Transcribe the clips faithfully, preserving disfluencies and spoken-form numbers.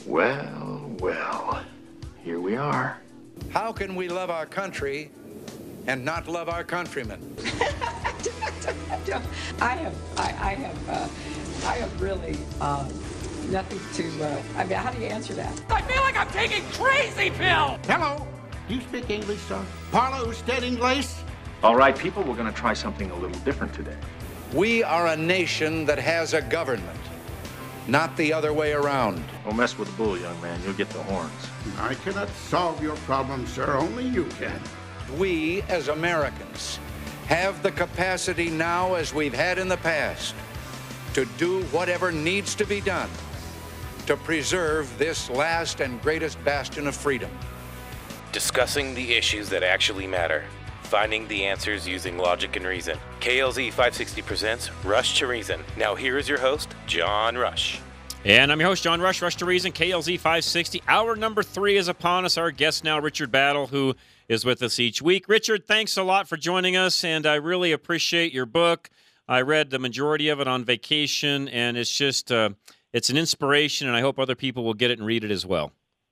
Well, well, here we are. How can we love our country and not love our countrymen? I have, I, I have, uh, I have really uh, nothing to. Uh, I mean, how do you answer that? I feel like I'm taking crazy pills. Hello. Do you speak English, sir? Parlo usted inglés? All right, people, we're going to try something a little different today. We are a nation that has a government, not the other way around. Don't mess with the bull, young man. You'll get the horns. I cannot solve your problem, sir. Only you can. We, as Americans, have the capacity now, as we've had in the past, to do whatever needs to be done to preserve this last and greatest bastion of freedom. Discussing the issues that actually matter. Finding the answers using logic and reason. K L Z five sixty presents Rush to Reason. Now here is your host, John Rush. And I'm your host, John Rush, Rush to Reason, K L Z five sixty. Hour number three is upon us. Our guest now, Richard Battle, who is with us each week. Richard, thanks a lot for joining us, and I really appreciate your book. I read the majority of it on vacation, and it's just, uh, it's an inspiration, and I hope other people will get it and read it as well.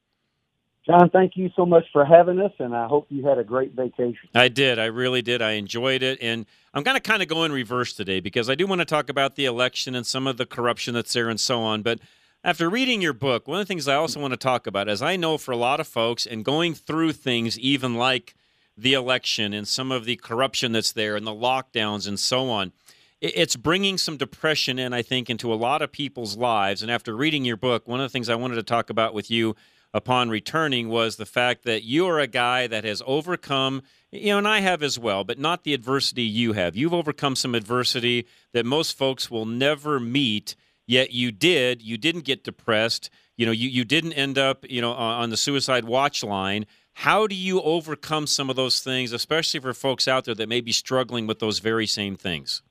John, thank you so much for having us, and I hope you had a great vacation. I did. I really did. I enjoyed it, and I'm going to kind of go in reverse today because I do want to talk about the election and some of the corruption that's there and so on, but after reading your book, one of the things I also want to talk about is I know for a lot of folks and going through things even like the election and some of the corruption that's there and the lockdowns and so on, it's bringing some depression in, I think, into a lot of people's lives. And after reading your book, one of the things I wanted to talk about with you upon returning was the fact that you are a guy that has overcome, you know, and I have as well, but not the adversity you have. You've overcome some adversity that most folks will never meet, yet you did. You didn't get depressed. You know, you, you didn't end up, you know, on, on the suicide watch line. How do you overcome some of those things, especially for folks out there that may be struggling with those very same things?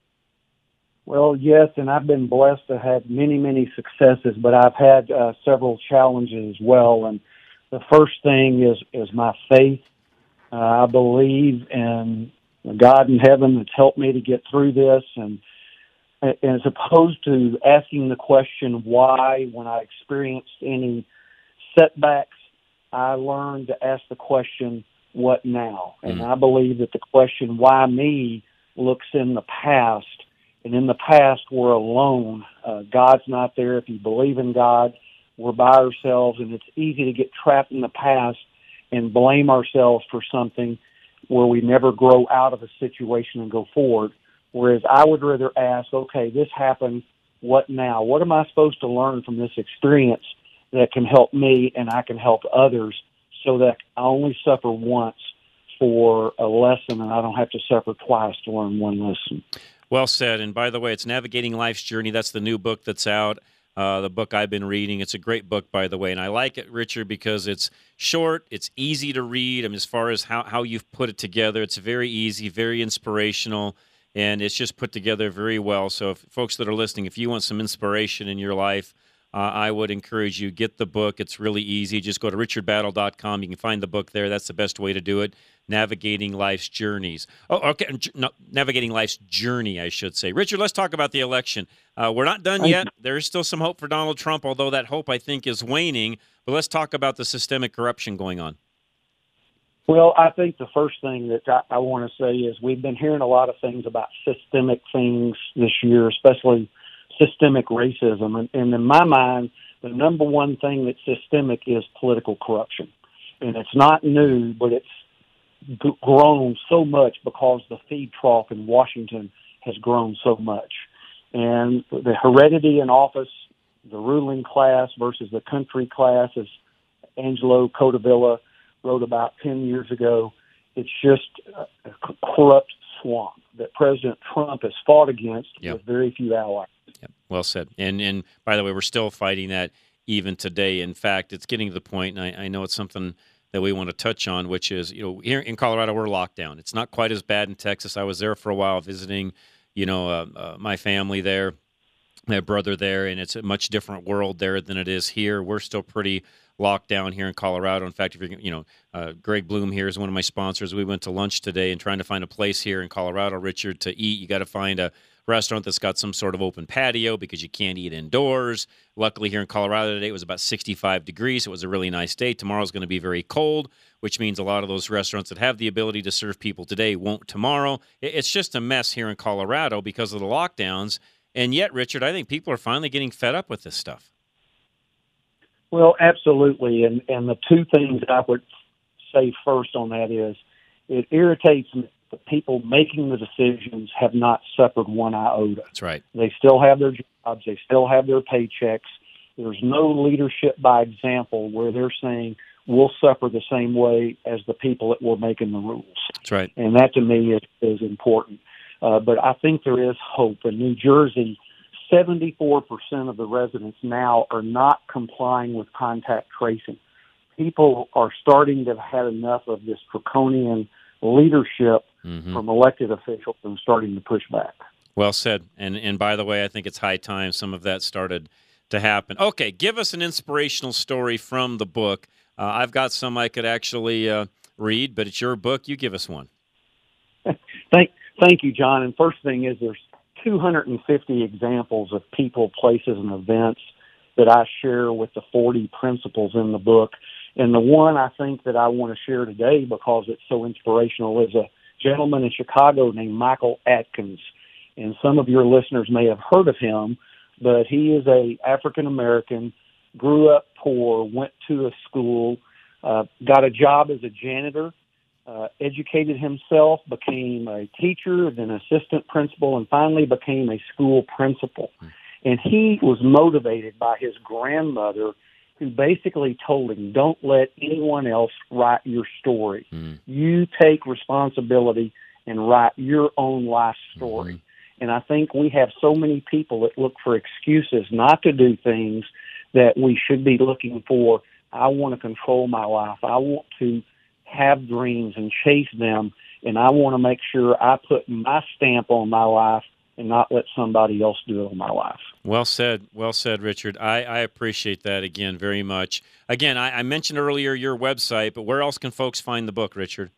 Well, yes, and I've been blessed to have many, many successes, but I've had uh, several challenges as well. And the first thing is, is my faith. Uh, I believe in God in heaven that's helped me to get through this. And, and as opposed to asking the question why when I experienced any setbacks, I learned to ask the question, what now? And mm-hmm. I believe that the question, why me, looks in the past. And in the past, we're alone. Uh, God's not there. If you believe in God, we're by ourselves, and it's easy to get trapped in the past and blame ourselves for something where we never grow out of a situation and go forward. Whereas I would rather ask, okay, this happened, what now? What am I supposed to learn from this experience that can help me and I can help others so that I only suffer once for a lesson and I don't have to suffer twice to learn one lesson? Well said. And by the way, it's Navigating Life's Journey. That's the new book that's out, uh, the book I've been reading. It's a great book, by the way. And I like it, Richard, because it's short, it's easy to read. I mean, as far as how, how you've put it together, it's very easy, very inspirational, and it's just put together very well. So if, folks that are listening, if you want some inspiration in your life, uh, I would encourage you, get the book. It's really easy. Just go to richard battle dot com. You can find the book there. That's the best way to do it. Navigating Life's Journeys. Oh, okay. No, Navigating Life's Journey, I should say. Richard, let's talk about the election. Uh, we're not done yet. There is still some hope for Donald Trump, although that hope, I think, is waning. But let's talk about the systemic corruption going on. Well, I think the first thing that I, I want to say is we've been hearing a lot of things about systemic things this year, especially systemic racism. And, and in my mind, the number one thing that's systemic is political corruption. And it's not new, but it's g- grown so much because the feed trough in Washington has grown so much. And the heredity in office, the ruling class versus the country class, as Angelo Codevilla wrote about ten years ago, it's just a corrupt swamp that President Trump has fought against yep. with very few allies. Yep. Well said. And and by the way, we're still fighting that even today. In fact, it's getting to the point, and I, I know it's something that we want to touch on, which is, you know, here in Colorado, we're locked down. It's not quite as bad in Texas. I was there for a while visiting, you know, uh, uh, my family there, my brother there, and it's a much different world there than it is here. We're still pretty locked down here in Colorado. In fact, if you're, you know, uh, Greg Bloom here is one of my sponsors. We went to lunch today and trying to find a place here in Colorado, Richard, to eat. You got to find a restaurant that's got some sort of open patio because you can't eat indoors. Luckily, here in Colorado today, it was about sixty-five degrees. It was a really nice day. Tomorrow's going to be very cold, which means a lot of those restaurants that have the ability to serve people today won't tomorrow. It's just a mess here in Colorado because of the lockdowns. And yet, Richard, I think people are finally getting fed up with this stuff. Well, absolutely. And, and the two things I would say first on that is it irritates me. The people making the decisions have not suffered one iota. That's right. They still have their jobs. They still have their paychecks. There's no leadership by example where they're saying we'll suffer the same way as the people that were making the rules. That's right. And that to me is, is important. Uh, but I think there is hope. In New Jersey, seventy-four percent of the residents now are not complying with contact tracing. People are starting to have had enough of this draconian leadership mm-hmm. from elected officials and starting to push back. Well said. And and by the way, I think it's high time some of that started to happen. Okay, give us an inspirational story from the book. Uh, I've got some I could actually uh, read, but it's your book. You give us one. Thank, thank you, John. And first thing is there's two hundred fifty examples of people, places, and events that I share with the forty principles in the book. And the one I think that I want to share today because it's so inspirational is a gentleman in Chicago named Michael Atkins. And some of your listeners may have heard of him, but he is a African-American, grew up poor, went to a school, uh, got a job as a janitor, uh, educated himself, became a teacher, then assistant principal, and finally became a school principal. And he was motivated by his grandmother, who basically told him, don't let anyone else write your story. Mm. You take responsibility and write your own life story. Mm-hmm. And I think we have so many people that look for excuses not to do things that we should be looking for. I want to control my life. I want to have dreams and chase them, and I want to make sure I put my stamp on my life and not let somebody else do it on my life. Well said. Well said, Richard. I, I appreciate that again very much. Again, I, I mentioned earlier your website, but where else can folks find the book, Richard?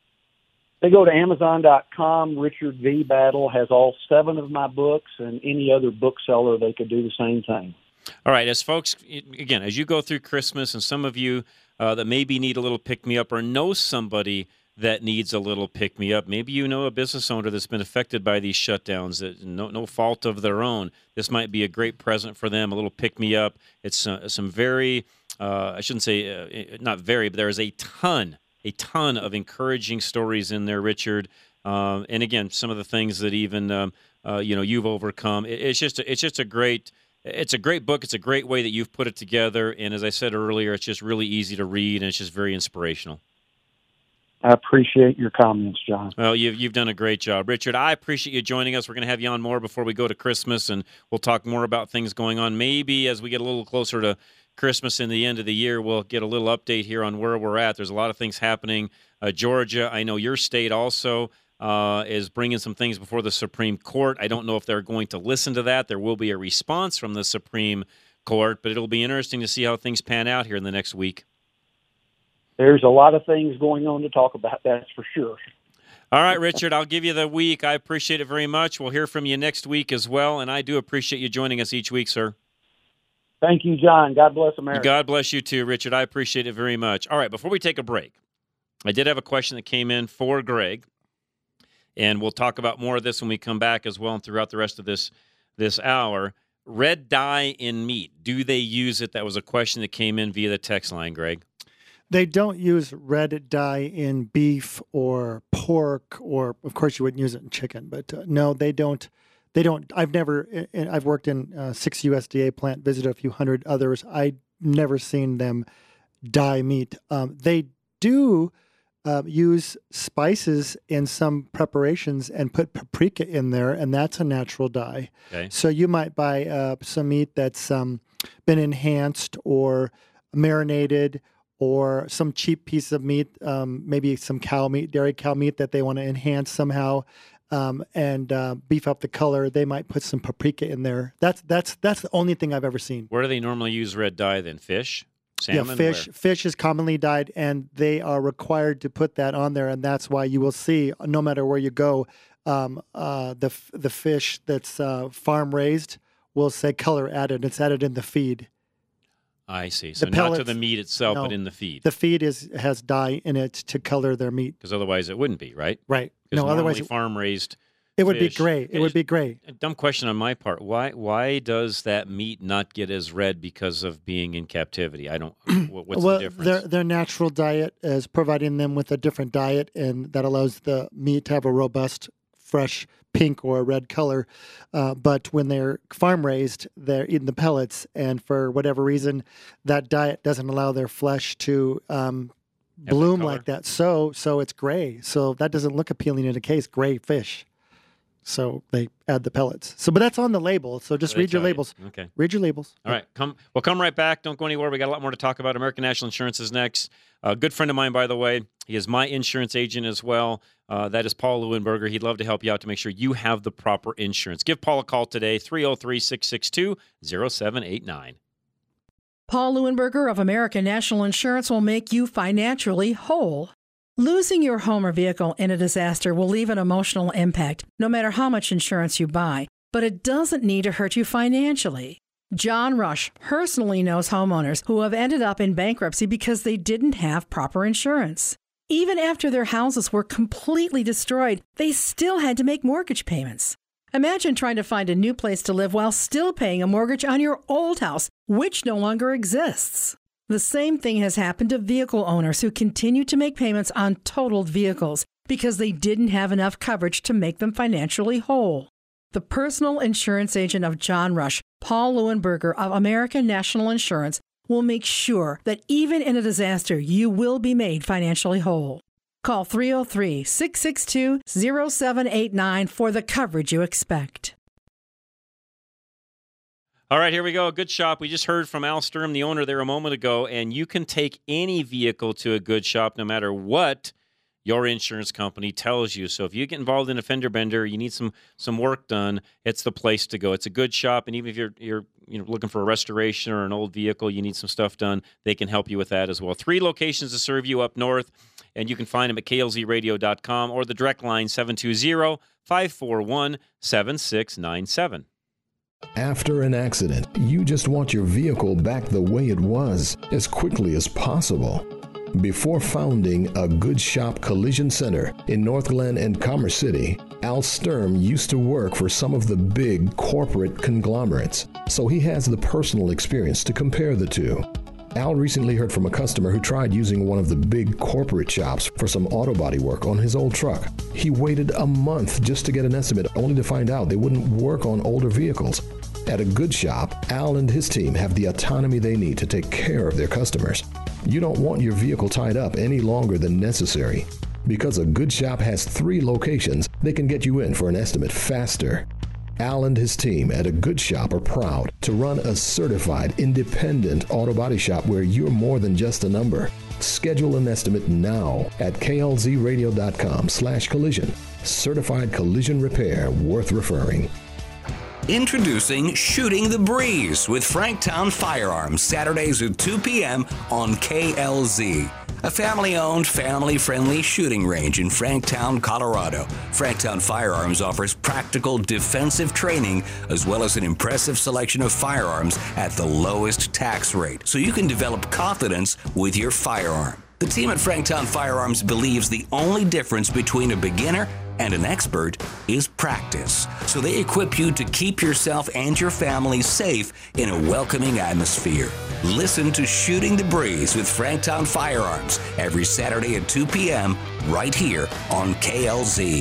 They go to Amazon dot com. Richard V. Battle has all seven of my books, and any other bookseller, they could do the same thing. All right. As folks, again, as you go through Christmas, and some of you uh, that maybe need a little pick-me-up or know somebody that needs a little pick-me-up. Maybe you know a business owner that's been affected by these shutdowns, that no, no fault of their own. This might be a great present for them, a little pick-me-up. It's uh, some very, uh, I shouldn't say, uh, not very, but there is a ton, a ton of encouraging stories in there, Richard. Um, and again, some of the things that even, um, uh, you know, you've overcome. It, it's just, a, it's just a great, it's a great book. It's a great way that you've put it together. And as I said earlier, it's just really easy to read, and it's just very inspirational. I appreciate your comments, John. Well, you've, you've done a great job. Richard, I appreciate you joining us. We're going to have you on more before we go to Christmas, and we'll talk more about things going on. Maybe as we get a little closer to Christmas and the end of the year, we'll get a little update here on where we're at. There's a lot of things happening. Uh, Georgia, I know your state also uh, is bringing some things before the Supreme Court. I don't know if they're going to listen to that. There will be a response from the Supreme Court, but it'll be interesting to see how things pan out here in the next week. There's a lot of things going on to talk about, that's for sure. All right, Richard, I'll give you the week. I appreciate it very much. We'll hear from you next week as well, and I do appreciate you joining us each week, sir. Thank you, John. God bless America. God bless you too, Richard. I appreciate it very much. All right, before we take a break, I did have a question that came in for Greg, and we'll talk about more of this when we come back as well and throughout the rest of this, this hour. Red dye in meat, do they use it? That was a question that came in via the text line, Greg. They don't use red dye in beef or pork, or of course you wouldn't use it in chicken. But uh, no, they don't. They don't. I've never. I've worked in uh, six U S D A plant, visited a few hundred others. I've never seen them dye meat. Um, they do uh, use spices in some preparations and put paprika in there, and that's a natural dye. Okay. So you might buy uh, some meat that's um, been enhanced or marinated, or some cheap piece of meat, um, maybe some cow meat, dairy cow meat that they want to enhance somehow, um, and uh, beef up the color. They might put some paprika in there. That's that's that's the only thing I've ever seen. Where do they normally use red dye then? Fish? Salmon? Yeah, fish. Where? Fish is commonly dyed, and they are required to put that on there, and that's why you will see, no matter where you go, um, uh, the the fish that's uh, farm raised will say color added. It's added in the feed. I see. So The not to pellets- the meat itself, no. but in the feed. The feed is has dye in it to color their meat. Because otherwise it wouldn't be, right? Right. Because No, otherwise normally it- farm-raised It would be fish- gray. It would be gray. A dumb question on my part. Why why does that meat not get as red because of being in captivity? I don't. what- What's well, the difference? their their natural diet is providing them with a different diet, and that allows the meat to have a robust, fresh pink or red color. Uh, but when they're farm raised, they're eating the pellets, and for whatever reason, that diet doesn't allow their flesh to um, that bloom color? like that. So so it's gray. So that doesn't look appealing in a case. Gray fish. So they add the pellets. So, but that's on the label. So just They read your tell you. labels. Okay. Read your labels. All right, come. Well, come right back. Don't go anywhere. We got a lot more to talk about. American National Insurance is next. A good friend of mine, by the way. He is my insurance agent as well. Uh, that is Paul Leuenberger. He'd love to help you out to make sure you have the proper insurance. Give Paul a call today, three oh three, six six two, oh seven eight nine. Paul Leuenberger of American National Insurance will make you financially whole. Losing your home or vehicle in a disaster will leave an emotional impact, no matter how much insurance you buy, but it doesn't need to hurt you financially. John Rush personally knows homeowners who have ended up in bankruptcy because they didn't have proper insurance. Even after their houses were completely destroyed, they still had to make mortgage payments. Imagine trying to find a new place to live while still paying a mortgage on your old house, which no longer exists. The same thing has happened to vehicle owners who continue to make payments on totaled vehicles because they didn't have enough coverage to make them financially whole. The personal insurance agent of John Rush, Paul Leuenberger of American National Insurance, will make sure that even in a disaster, you will be made financially whole. Call three oh three, six six two, oh seven eight nine for the coverage you expect. All right, here we go. Good Shop. We just heard from Al Sturm, the owner there a moment ago, and you can take any vehicle to a Good Shop no matter what your insurance company tells you. So if you get involved in a fender bender, you need some some work done, it's the place to go. It's a Good Shop, and even if you're you're you know looking for a restoration or an old vehicle, you need some stuff done, they can help you with that as well. Three locations to serve you up north, and you can find them at K L Z radio dot com or the direct line seven two zero, five four one, seven six nine seven. After an accident, you just want your vehicle back the way it was as quickly as possible. Before founding a Good Shop Collision Center in North Glen and Commerce City, Al Sturm used to work for some of the big corporate conglomerates, so he has the personal experience to compare the two. Al recently heard from a customer who tried using one of the big corporate shops for some auto body work on his old truck. He waited a month just to get an estimate, only to find out they wouldn't work on older vehicles. At a Good Shop, Al and his team have the autonomy they need to take care of their customers. You don't want your vehicle tied up any longer than necessary. Because a Good Shop has three locations, they can get you in for an estimate faster. Al and his team at a Good Shop are proud to run a certified, independent auto body shop where you're more than just a number. Schedule an estimate now at K L Z radio dot com slash collision. Certified collision repair worth referring. Introducing Shooting the Breeze with Franktown Firearms, Saturdays at two p.m. on K L Z. A family-owned, family-friendly shooting range in Franktown, Colorado. Franktown Firearms offers practical defensive training as well as an impressive selection of firearms at the lowest tax rate, so you can develop confidence with your firearm. The team at Franktown Firearms believes the only difference between a beginner and an expert is practice. So they equip you to keep yourself and your family safe in a welcoming atmosphere. Listen to Shooting the Breeze with Franktown Firearms every Saturday at two p.m. right here on K L Z.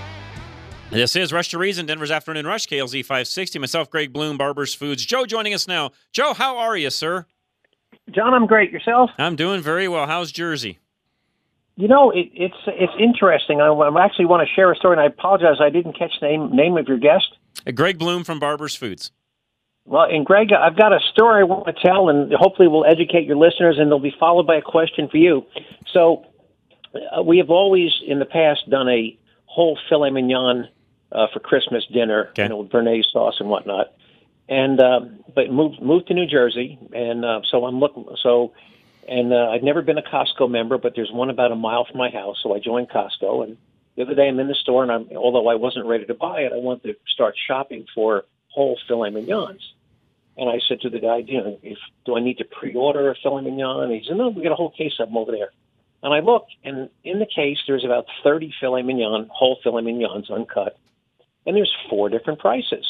This is Rush to Reason, Denver's Afternoon Rush, K L Z five sixty. Myself, Greg Bloom, Barber's Foods. Joe joining us now. Joe, how are you, sir? John, I'm great. Yourself? I'm doing very well. How's Jersey? You know, it, it's it's interesting. I, I actually want to share a story, and I apologize I didn't catch the name, name of your guest. Uh, Greg Bloom from Barber's Foods. Well, and Greg, I've got a story I want to tell, and hopefully will educate your listeners, and they'll be followed by a question for you. So uh, we have always, in the past, done a whole filet mignon uh, for Christmas dinner, okay. you know, with béarnaise sauce and whatnot. And uh, but moved moved to New Jersey, and uh, so I'm looking so. And uh, I've never been a Costco member, but there's one about a mile from my house, so I joined Costco. And the other day I'm in the store, and I'm, although I wasn't ready to buy it, I wanted to start shopping for whole filet mignons. And I said to the guy, you know, if, do I need to pre-order a filet mignon? And he said, no, we got a whole case of them over there. And I looked, and in the case, there's about thirty filet mignon, whole filet mignons, uncut, and there's four different prices.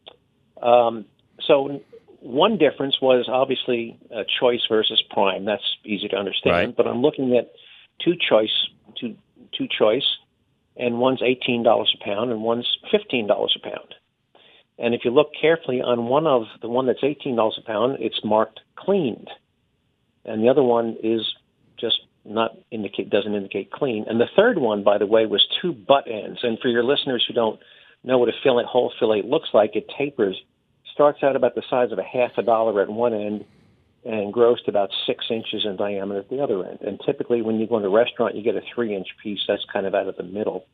Um, so one difference was obviously uh, choice versus prime. That's easy to understand. Right. But I'm looking at two choice, two two choice, and one's eighteen dollars a pound, and one's fifteen dollars a pound. And if you look carefully on one of the one that's eighteen dollars a pound, it's marked cleaned, and the other one is just not indicate doesn't indicate clean. And the third one, by the way, was two butt ends. And for your listeners who don't know what a fillet, whole fillet looks like, it tapers, starts out about the size of a half a dollar at one end, and grows to about six inches in diameter at the other end. And typically, when you go in a restaurant, you get a three-inch piece. That's kind of out of the middle.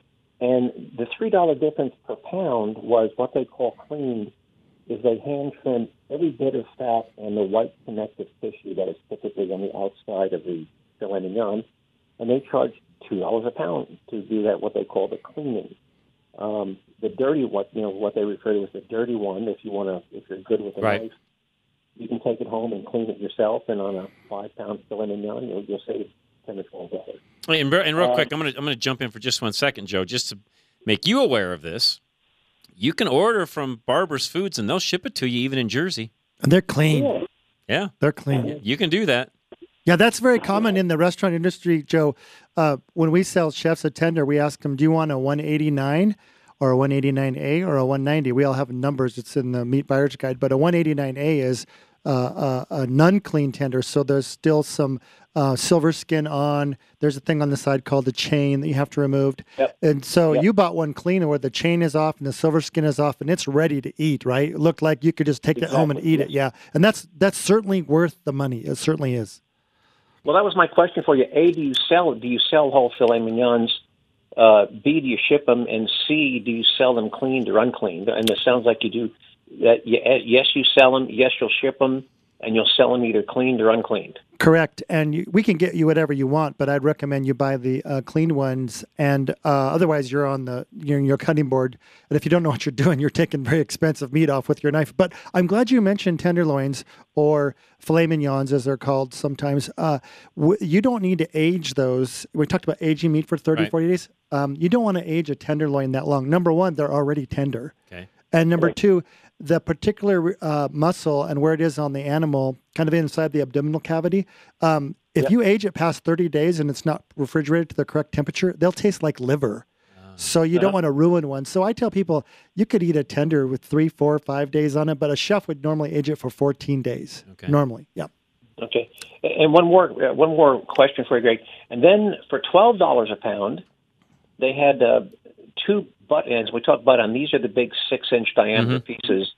And the three dollar difference per pound was what they call cleaned, is they hand trim every bit of fat and the white connective tissue that is typically on the outside of the filet mignon, and they charge two dollars a pound to do that, what they call the cleaning. Um, the dirty, what you know, what they refer to as the dirty one. If you want to, if you're good with a right. knife, you can take it home and clean it yourself. And on a five pound filet mignon, you'll, you'll save ten or twelve dollars. And, and real uh, quick, I'm gonna I'm gonna jump in for just one second, Joe, just to make you aware of this. You can order from Barber's Foods, and they'll ship it to you, even in Jersey. And they're clean. Yeah. Yeah, they're clean. You can do that. Yeah, that's very common in the restaurant industry, Joe. Uh, when we sell chefs a tender, we ask them, do you want a one eighty-nine or a one eighty-nine A or a one ninety? We all have numbers. It's in the Meat Buyer's Guide. But a one eighty-nine A is uh, a, a non-clean tender, so there's still some uh, silver skin on. There's a thing on the side called the chain that you have to remove. Yep. And so Yep. you bought one clean where the chain is off and the silver skin is off, and it's ready to eat, right? It looked like you could just take Exactly. it home and eat it. Yeah, and that's that's certainly worth the money. It certainly is. Well, that was my question for you. A, do you sell do you sell whole filet mignons? Uh, B, do you ship them? And C, do you sell them cleaned or uncleaned? And it sounds like you do. That yes, you sell them. Yes, you'll ship them, and you'll sell them either cleaned or uncleaned. Correct, and you, we can get you whatever you want, but I'd recommend you buy the uh, clean ones. And uh, otherwise, you're on the you're on your cutting board, and if you don't know what you're doing, you're taking very expensive meat off with your knife. But I'm glad you mentioned tenderloins or filet mignons, as they're called sometimes. Uh, w- you don't need to age those. We talked about aging meat for thirty, Right. forty days. Um, you don't want to age a tenderloin that long. Number one, they're already tender. Okay. And number two, the particular uh, muscle and where it is on the animal, kind of inside the abdominal cavity, um, if Yep. you age it past thirty days and it's not refrigerated to the correct temperature, they'll taste like liver. So you don't want to ruin one. So I tell people you could eat a tender with three, four, five days on it, but a chef would normally age it for fourteen days. Okay. Normally, yeah. Okay. And one more uh, one more question for you, Greg. And then for twelve dollars a pound, they had uh, two butt ends. We talked butt on. These are the big six-inch diameter Mm-hmm. pieces.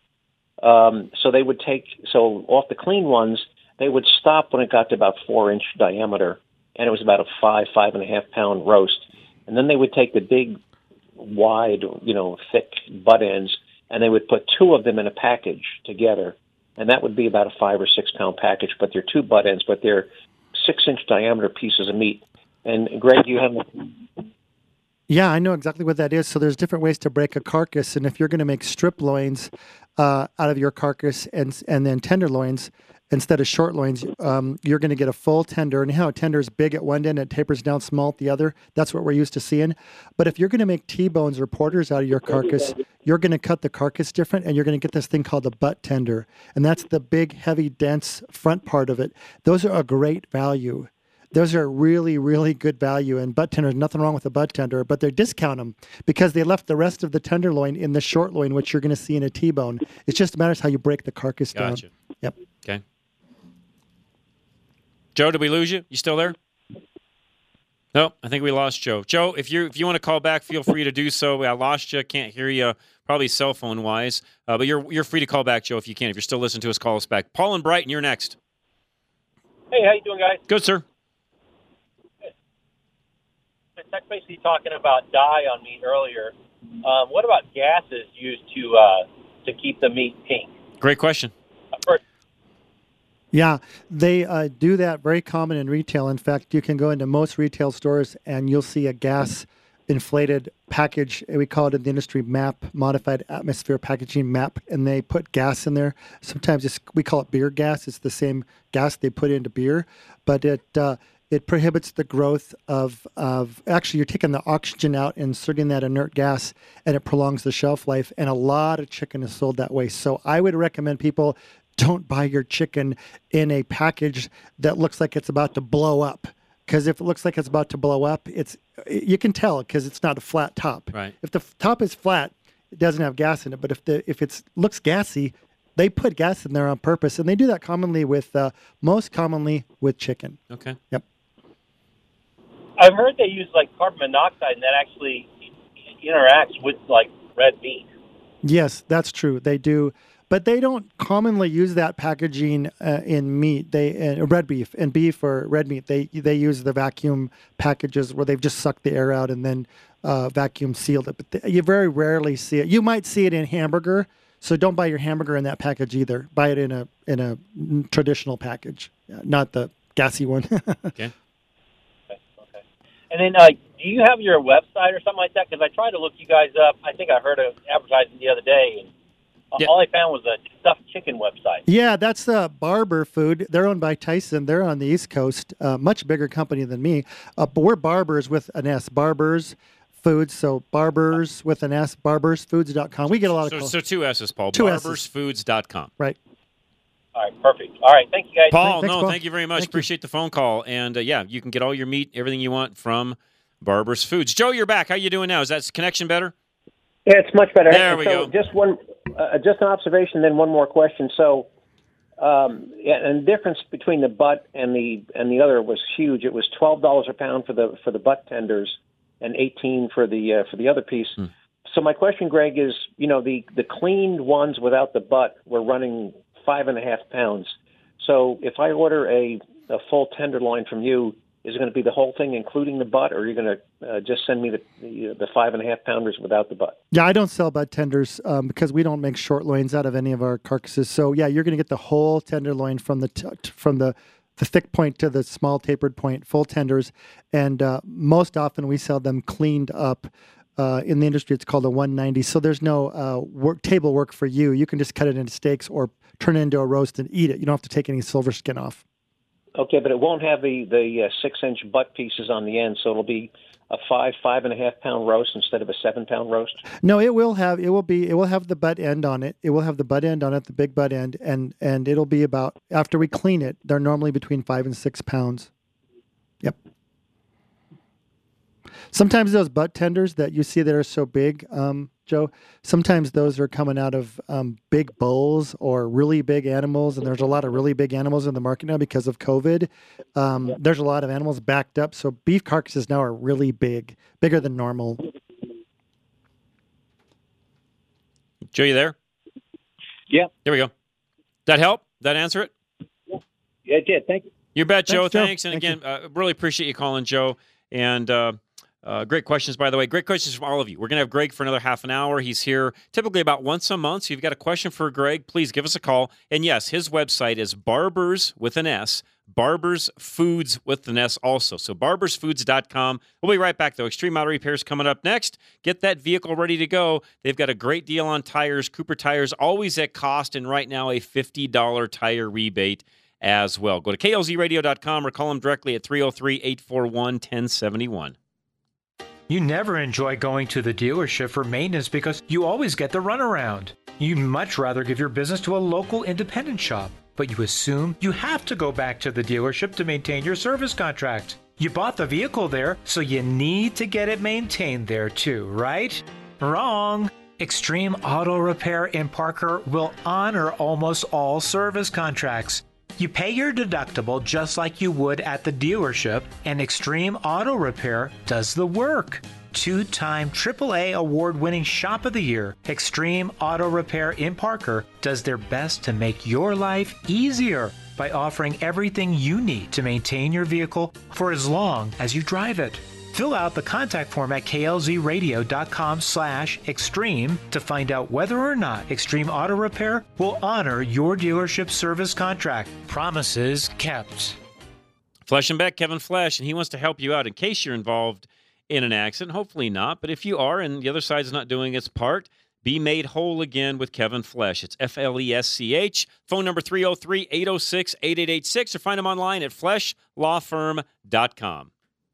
Um, so they would take, so off the clean ones, they would stop when it got to about four-inch diameter, and it was about a five, five and a half pound roast. And then they would take the big, wide, you know, thick butt ends, and they would put two of them in a package together, and that would be about a five or six pound package. But they're two butt ends, but they're six-inch diameter pieces of meat. And Greg, you have Yeah, I know exactly what that is. So there's different ways to break a carcass, and if you're going to make strip loins uh, out of your carcass and and then tenderloins instead of short loins, um, you're going to get a full tender. And how a tender is big at one end and it tapers down small at the other. That's what we're used to seeing. But if you're going to make T-bones or porters out of your carcass, you're going to cut the carcass different, and you're going to get this thing called the butt tender, and that's the big, heavy, dense front part of it. Those are a great value. Those are really, really good value. And butt tender, nothing wrong with a butt tender, but they discount them because they left the rest of the tenderloin in the short loin, which you're going to see in a T-bone. It just matters how you break the carcass Gotcha. down. Yep. Okay. Joe, did we lose you? You still there? No, I think we lost Joe. Joe, if you if you want to call back, feel free to do so. I lost you. Can't hear you, probably cell phone wise. Uh, but you're you're free to call back, Joe, if you can. If you're still listening to us, call us back. Paul and Brighton, you're next. Hey, how you doing, guys? Good, sir. That's basically talking about dye on meat earlier. Um, what about gases used to uh, to keep the meat pink? Great question. Yeah, they uh, do that very common in retail. In fact, you can go into most retail stores and you'll see a gas inflated package. We call it in the industry M A P, modified atmosphere packaging M A P, and they put gas in there. Sometimes it's, we call it beer gas. It's the same gas they put into beer, but it uh, it prohibits the growth of, of actually you're taking the oxygen out and inserting that inert gas, and it prolongs the shelf life. And a lot of chicken is sold that way. So I would recommend people don't buy your chicken in a package that looks like it's about to blow up. Because if it looks like it's about to blow up, it's you can tell because it's not a flat top. Right. If the f- top is flat, it doesn't have gas in it. But if the if it looks gassy, they put gas in there on purpose, and they do that commonly with uh, most commonly with chicken. Okay. Yep. I've heard they use like carbon monoxide, and that actually interacts with like red meat. Yes, that's true. They do. But they don't commonly use that packaging uh, in meat. They uh, red beef and beef or red meat. They they use the vacuum packages where they've just sucked the air out and then uh, vacuum sealed it. But the, you very rarely see it. You might see it in hamburger, so don't buy your hamburger in that package either. Buy it in a in a traditional package, not the gassy one. Okay. And then, uh, do you have your website or something like that? Because I tried to look you guys up. I think I heard an advertising the other day, and Yeah. all I found was a stuffed chicken website. Yeah, that's uh, Barber Food. They're owned by Tyson. They're on the East Coast, uh, much bigger company than me. Uh, but we're Barbers with an S. Barbers Foods. So Barbers with an S. Barbers Foods dot com. We get a lot of So, calls. so two S's, Paul. Two Barbers S's. Foods dot com. Right. All right, perfect. All right, thank you guys. Paul, Thanks, no, Paul. thank you very much. Thank you. Appreciate the phone call. And uh, yeah, you can get all your meat, everything you want from Barbers Foods. Joe, you're back. How you doing now? Is that connection better? Yeah, it's much better. There we so go. Just one, uh, just an observation, then one more question. So, um, yeah, and the difference between the butt and the and the other was huge. It was twelve dollars a pound for the for the butt tenders, and eighteen for the uh, for the other piece. Hmm. So my question, Greg, is you know the the cleaned ones without the butt were running five and a half pounds. So if I order a a full tenderloin from you, is it going to be the whole thing, including the butt, or are you going to uh, just send me the, the the five and a half pounders without the butt? Yeah, I don't sell butt tenders um, because we don't make short loins out of any of our carcasses. So yeah, you're going to get the whole tenderloin from the t- from the the thick point to the small tapered point, full tenders, and uh, most often we sell them cleaned up. Uh, in the industry, it's called a one ninety. So there's no uh, work table work for you. You can just cut it into steaks or turn it into a roast and eat it. You don't have to take any silver skin off. Okay, but it won't have the the uh, six inch butt pieces on the end, so it'll be a five five and a half pound roast instead of a seven pound roast. No, it will have it will be it will have the butt end on it. It will have the butt end on it, the big butt end, and and it'll be about after we clean it. They're normally between five and six pounds. Yep. Sometimes those butt tenders that you see that are so big, um, Joe, sometimes those are coming out of um, big bulls or really big animals, and there's a lot of really big animals in the market now because of COVID. Um, yeah. There's a lot of animals backed up, so beef carcasses now are really big, bigger than normal. Joe, you there? Yeah. There we go. That help? That answer it? Yeah, it did. Thank you. You bet, Joe. Thanks, Joe. Thanks. And Thank again, uh, really appreciate you calling, Joe. And uh, uh, great questions, by the way. Great questions from all of you. We're going to have Greg for another half an hour. He's here typically about once a month. So if you've got a question for Greg, please give us a call. And yes, his website is Barbers with an S, Barbers Foods with an S also. So barbers foods dot com. We'll be right back, though. Extreme Auto Repairs coming up next. Get that vehicle ready to go. They've got a great deal on tires. Cooper Tires, always at cost, and right now a fifty dollars tire rebate as well. Go to K L Z radio dot com or call them directly at three oh three, eight four one, one oh seven one. You never enjoy going to the dealership for maintenance because you always get the runaround. You'd much rather give your business to a local independent shop, but you assume you have to go back to the dealership to maintain your service contract. You bought the vehicle there, so you need to get it maintained there too, right? Wrong. Extreme Auto Repair in Parker will honor almost all service contracts. You pay your deductible just like you would at the dealership, and Extreme Auto Repair does the work. Two-time triple A award-winning Shop of the Year, Extreme Auto Repair in Parker does their best to make your life easier by offering everything you need to maintain your vehicle for as long as you drive it. Fill out the contact form at K L Z radio dot com slash extreme to find out whether or not Extreme Auto Repair will honor your dealership service contract. Promises kept. Flesh and Beck, Kevin Flesh, and he wants to help you out in case you're involved in an accident. Hopefully not. But if you are and the other side's not doing its part, be made whole again with Kevin Flesch. It's F L E S C H. Phone number three oh three, eight oh six, eight eight eight six or find him online at flesh law firm dot com.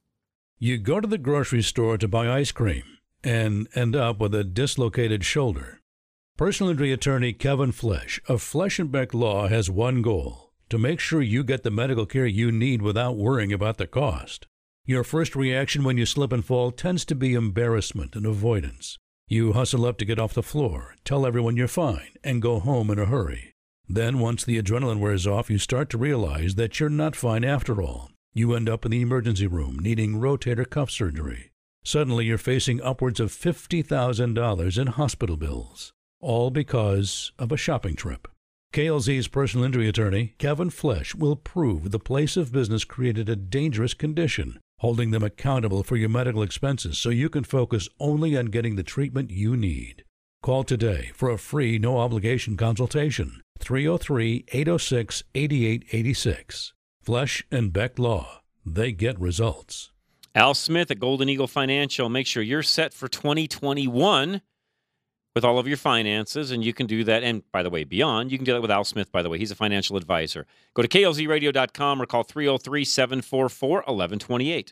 You go to the grocery store to buy ice cream and end up with a dislocated shoulder. Personal injury attorney Kevin Flesch of Flesch and Beck Law has one goal: to make sure you get the medical care you need without worrying about the cost. Your first reaction when you slip and fall tends to be embarrassment and avoidance. You hustle up to get off the floor, tell everyone you're fine, and go home in a hurry. Then, once the adrenaline wears off, you start to realize that you're not fine after all. You end up in the emergency room needing rotator cuff surgery. Suddenly, you're facing upwards of fifty thousand dollars in hospital bills, all because of a shopping trip. K L Z's personal injury attorney, Kevin Flesch, will prove the place of business created a dangerous condition, holding them accountable for your medical expenses so you can focus only on getting the treatment you need. Call today for a free, no-obligation consultation. three oh three, eight oh six, eight eight eight six. Flesch and Beck Law. They get results. Al Smith at Golden Eagle Financial. Make sure you're set for twenty twenty-one with all of your finances, and you can do that. And, by the way, beyond, you can do that with Al Smith, by the way. He's a financial advisor. Go to K L Z radio dot com or call three oh three, seven four four, one one two eight.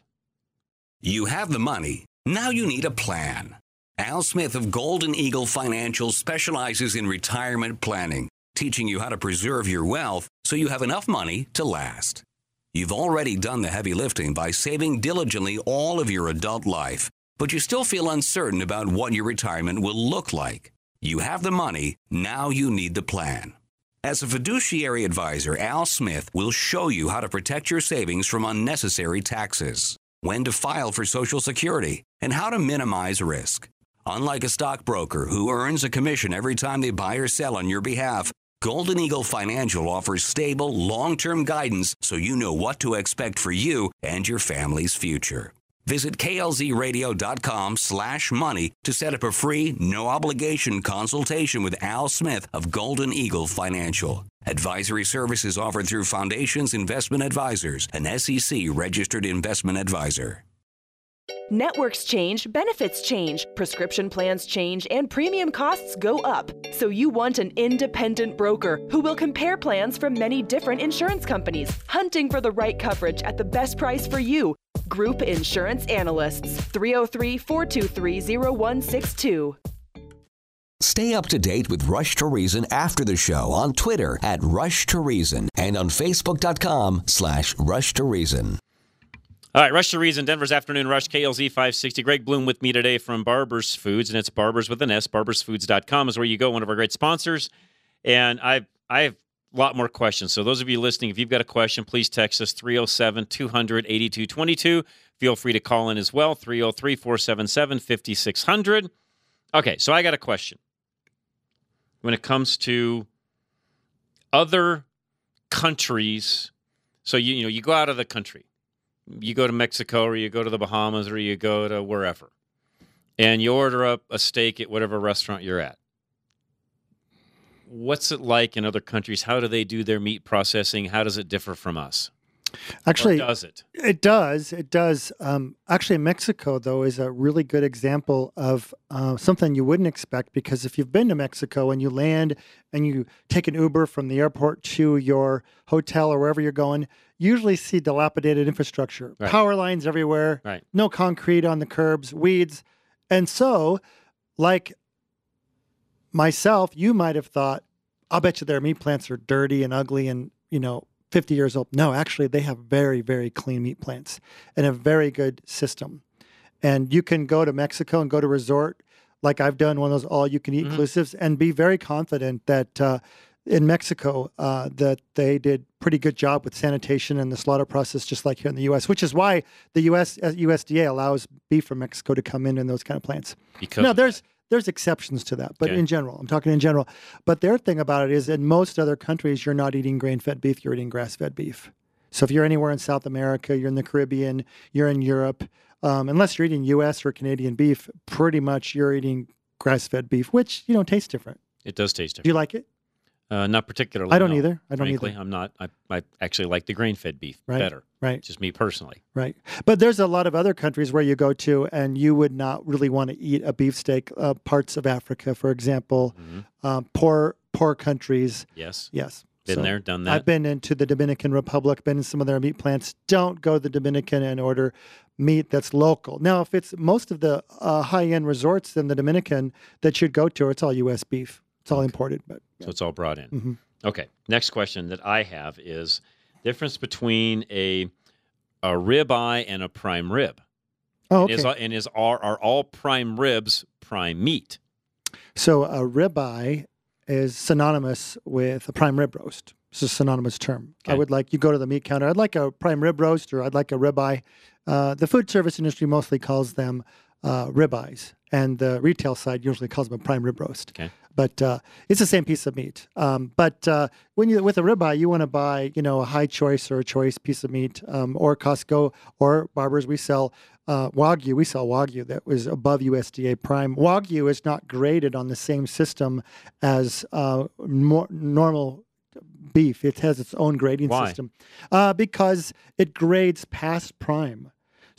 You have the money. Now you need a plan. Al Smith of Golden Eagle Financial specializes in retirement planning, teaching you how to preserve your wealth so you have enough money to last. You've already done the heavy lifting by saving diligently all of your adult life, but you still feel uncertain about what your retirement will look like. You have the money. Now you need the plan. As a fiduciary advisor, Al Smith will show you how to protect your savings from unnecessary taxes, when to file for Social Security, and how to minimize risk. Unlike a stockbroker who earns a commission every time they buy or sell on your behalf, Golden Eagle Financial offers stable, long-term guidance so you know what to expect for you and your family's future. Visit K L Z radio dot com slash money to set up a free, no-obligation consultation with Al Smith of Golden Eagle Financial. Advisory services offered through Foundations Investment Advisors, an S E C-registered investment advisor. Networks change, benefits change, prescription plans change, and premium costs go up. So you want an independent broker who will compare plans from many different insurance companies, hunting for the right coverage at the best price for you. Group Insurance Analysts, three oh three, four two three, oh one six two. Stay up to date with Rush to Reason after the show on Twitter at Rush to Reason and on Facebook dot com slash Rush to Reason. All right, Rush to Reason, Denver's Afternoon Rush, K L Z five sixty. Greg Bloom with me today from Barbers Foods, and it's Barbers with an S. Barbers Foods dot com is where you go, one of our great sponsors. And I I have a lot more questions. So those of you listening, if you've got a question, please text us three oh seven, two hundred, eighty-two twenty-two. Feel free to call in as well, three oh three, four seven seven, five six zero zero. Okay, so I got a question. When it comes to other countries, so you you know, you go out of the country. You go to Mexico or you go to the Bahamas or you go to wherever, and you order up a steak at whatever restaurant you're at. What's it like in other countries? How do they do their meat processing? How does it differ from us? Actually, or does it? It does. It does. Um, actually, Mexico, though, is a really good example of uh, something you wouldn't expect, because if you've been to Mexico and you land and you take an Uber from the airport to your hotel or wherever you're going, you usually see dilapidated infrastructure, right. Power lines everywhere, right. No concrete on the curbs, weeds. And so, like myself, you might have thought, I'll bet you their meat plants are dirty and ugly and, you know, fifty years old. No, actually, they have very, very clean meat plants and a very good system. And you can go to Mexico and go to resort, like I've done, one of those all-you-can-eat Mm-hmm. inclusives, and be very confident that uh, in Mexico uh, that they did pretty good job with sanitation and the slaughter process, just like here in the U S, which is why the U S U S D A allows beef from Mexico to come in in those kind of plants. Because now, there's There's exceptions to that, but Okay. in general, I'm talking in general. But their thing about it is in most other countries, you're not eating grain-fed beef, you're eating grass-fed beef. So if you're anywhere in South America, you're in the Caribbean, you're in Europe, um, unless you're eating U S or Canadian beef, pretty much you're eating grass-fed beef, which, you know, tastes different. It does taste Do different. you like it? Uh, not particularly. I don't no. either. I don't Frankly, either. I'm not. I, I actually like the grain-fed beef Right, better. right. Just me personally. Right. But there's a lot of other countries where you go to and you would not really want to eat a beefsteak. Uh, parts of Africa, for example, Mm-hmm. um, poor poor countries. Yes. Yes. Been So there, done that. I've been into the Dominican Republic, been in some of their meat plants. Don't go to the Dominican and order meat that's local. Now, if it's most of the uh, high-end resorts in the Dominican that you'd go to, it's all U S beef. It's all imported. But So it's all brought in. Mhm. Okay. Next question that I have is difference between a a ribeye and a prime rib. Oh, And is, okay. and is are are all prime ribs prime meat? So a ribeye is synonymous with a prime rib roast. It's a synonymous term. I would like, you go to the meat counter, I'd like a prime rib roast or I'd like a ribeye. Uh, the food service industry mostly calls them uh, ribeyes, and the retail side usually calls them a prime rib roast. Okay. But uh, it's the same piece of meat. Um, but uh, when you with a ribeye, you want to buy, you know, a high choice or a choice piece of meat, um, or Costco or Barbers. We sell uh, Wagyu. We sell Wagyu that was above U S D A prime. Wagyu is not graded on the same system as uh, more normal beef. It has its own grading Why? system uh, because it grades past prime.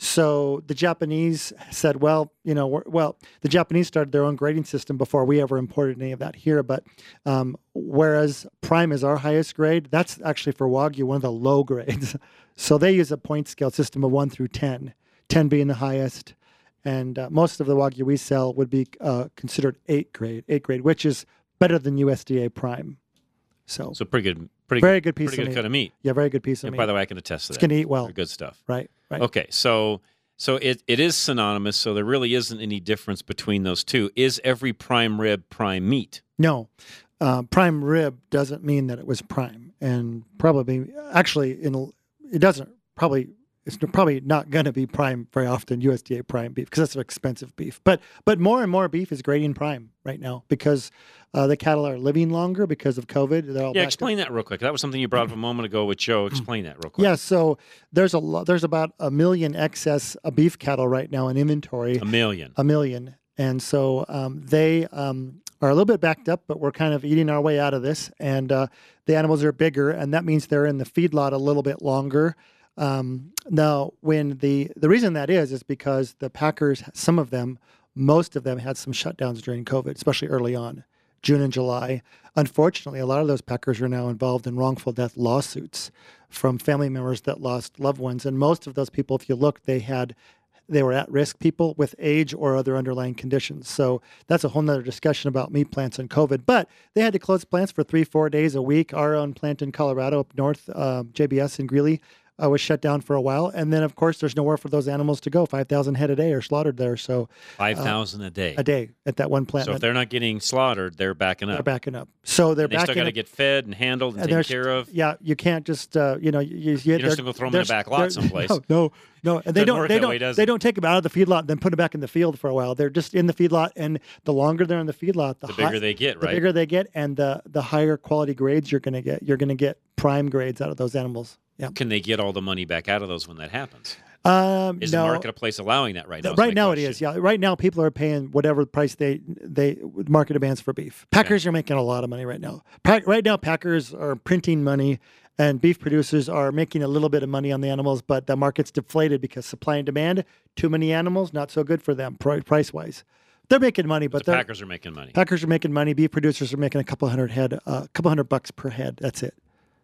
So the Japanese said, well, you know, we're, well, the Japanese started their own grading system before we ever imported any of that here. But um, whereas prime is our highest grade, that's actually for Wagyu one of the low grades. So they use a point scale system of one through ten, ten being the highest. And uh, most of the Wagyu we sell would be uh, considered eight grade, eight grade, which is better than U S D A prime. So, So pretty good, pretty very good, good piece pretty of good meat. cut of meat. Yeah, very good piece of And meat. by the way, I can attest to It's that. gonna eat well. Very good stuff. Right, right. Okay, so so it, it is synonymous. So there really isn't any difference between those two. Is every prime rib prime meat? No, uh, prime rib doesn't mean that it was prime, and probably actually in it doesn't probably it's probably not going to be prime very often U S D A prime beef because that's an expensive beef. But but more and more beef is grading prime right now because uh, the cattle are living longer because of COVID. They're all Yeah, back explain that real quick. That was something you brought up a moment ago with Joe. Explain that real quick. Yeah, so there's a lo- there's about a million excess uh, beef cattle right now in inventory. A million. A million, and so um, they um, are a little bit backed up, but we're kind of eating our way out of this. And uh, the animals are bigger, and that means they're in the feedlot a little bit longer. Um, now, when the the reason that is is because the packers, some of them, most of them had some shutdowns during COVID, especially early on, June and July. Unfortunately, a lot of those packers are now involved in wrongful death lawsuits from family members that lost loved ones. And most of those people, if you look, they had they were at-risk people with age or other underlying conditions. So that's a whole nother discussion about meat plants and COVID. But they had to close plants for three, four days a week. Our own plant in Colorado up north, uh, J B S in Greeley, uh, was shut down for a while. And then, of course, there's nowhere for those animals to go. five thousand head a day are slaughtered there. So five thousand a day. A day at that one plant. So if they're not getting slaughtered, they're backing up. They're backing up. So they're And they backing still got to up. get fed and handled and, And taken there's- care of. Yeah, you can't just uh, you know you, you, You just go throw 'em in the there's- back lot there- someplace. No, no, no. And they Doesn't don't work they that don't way, does they it? don't take them out of the feedlot and then put them back in the field for a while. They're just in the feedlot, and the longer they're in the feedlot, the, The bigger hi- they get, The right? bigger they get, and the the higher quality grades you're going to get. You're going to get prime grades out of those animals. Yeah. Can they get all the money back out of those when that happens? Um, Is no. the marketplace allowing that right now? is Right my now question. it is, yeah. Right now people are paying whatever price they they market demands for beef. Packers are making a lot of money right now. Pa- right now packers are printing money, and beef producers are making a little bit of money on the animals, but the market's deflated because supply and demand. Too many animals, not so good for them pri- price wise. They're making money, but the they're- Packers are making money. Packers are making money. Beef producers are making a couple hundred head, a uh, couple hundred bucks per head. That's it.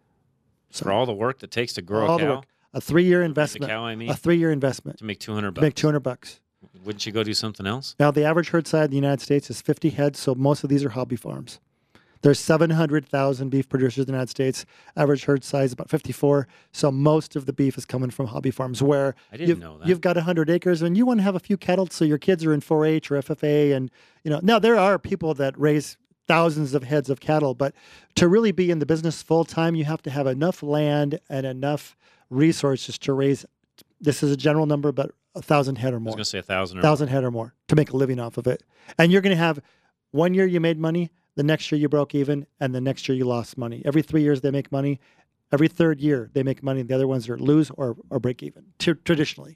For all the work that takes to grow All a the cow, work. A three-year the investment. cow, I mean? A three-year investment. to make two hundred To bucks. make two hundred bucks. Wouldn't you go do something else? Now, the average herd size in the United States is fifty heads, so most of these are hobby farms. There's seven hundred thousand beef producers in the United States. Average herd size about fifty-four, so most of the beef is coming from hobby farms where I didn't you've, know that. you've got one hundred acres and you want to have a few cattle so your kids are in four H or F F A. And, you know, now there are people that raise thousands of heads of cattle, but to really be in the business full time, you have to have enough land and enough resources to raise, this is a general number, but a thousand head or I was more. going to say a thousand or thousand head or more to make a living off of it. And you're going to have one year you made money, the next year you broke even, and the next year you lost money. Every three years they make money. Every third year they make money. The other ones are lose or, or break even, t- traditionally.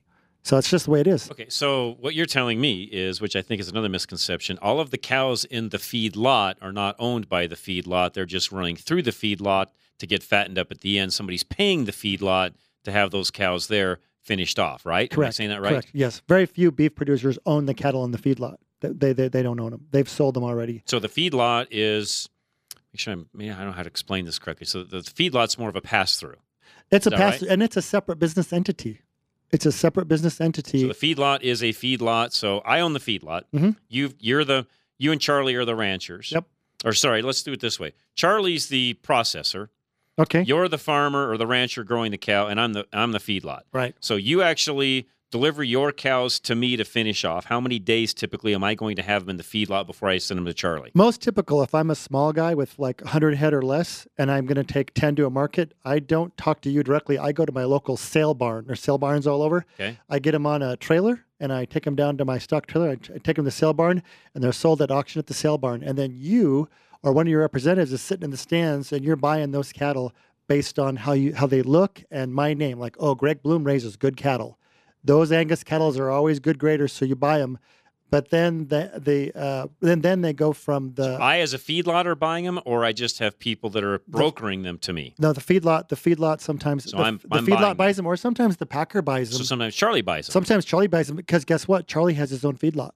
So it's just the way it is. Okay, so what you're telling me is, which I think is another misconception, all of the cows in the feed lot are not owned by the feed lot. They're just running through the feed lot to get fattened up at the end. Somebody's paying the feed lot to have those cows there finished off, right? Correct. Am I saying that right? Correct. Yes. Very few beef producers own the cattle in the feedlot. They, they they don't own them. They've sold them already. So the feedlot is, make sure I'm, maybe I don't know how to explain this correctly. So the feedlot's more of a pass-through. It's a Is that pass, right? and it's a separate business entity. It's a separate business entity. So the feedlot is a feedlot. So I own the feedlot. Mhm. You you're the you and Charlie are the ranchers. Yep. Or sorry, let's do it this way. Charlie's the processor. Okay. You're the farmer or the rancher growing the cow, and I'm the I'm the feedlot. Right. So you actually deliver your cows to me to finish off. How many days typically am I going to have them in the feedlot before I send them to Charlie? Most typical, if I'm a small guy with like one hundred head or less, and I'm going to take ten to a market, I don't talk to you directly. I go to my local sale barn. There's sale barns all over. Okay. I get them on a trailer, and I take them down to my stock trailer. I, t- I take them to the sale barn, and they're sold at auction at the sale barn. And then you or one of your representatives is sitting in the stands, and you're buying those cattle based on how you how they look and my name. Like, oh, Greg Bloom raises good cattle. Those Angus cattle are always good graders, so you buy them. But then the the uh, then then they go from the I as a feedlot are buying them, or I just have people that are brokering them to me. no the feedlot the feedlot sometimes So the, I'm- the I'm feedlot buying buys them, or sometimes the packer buys them. So sometimes Charlie buys them. Sometimes Charlie buys them because guess what? Charlie has his own feedlot.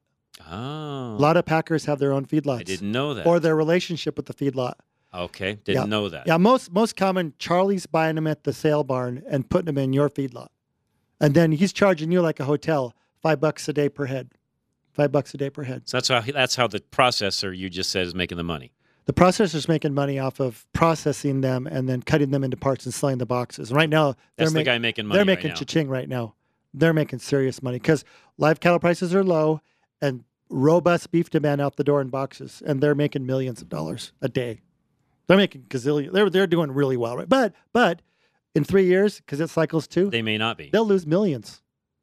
Oh. A lot of packers have their own feedlots. I didn't know that. Or their relationship with the feedlot. Okay, didn't Yeah. know that. Yeah, most most common, Charlie's buying them at the sale barn and putting them in your feedlot. And then he's charging you like a hotel, five bucks a day per head. Five bucks a day per head. So that's how that's how the processor you just said is making the money. The processor's making money off of processing them and then cutting them into parts and selling the boxes. Right now, they're That's the make- guy making money They're right making now. cha-ching right now. They're making serious money because live cattle prices are low and robust beef demand out the door in boxes, and they're making millions of dollars a day. They're making gazillion. They're they're doing really well, right? But but in three years, because it cycles too, They may not be. they'll lose millions.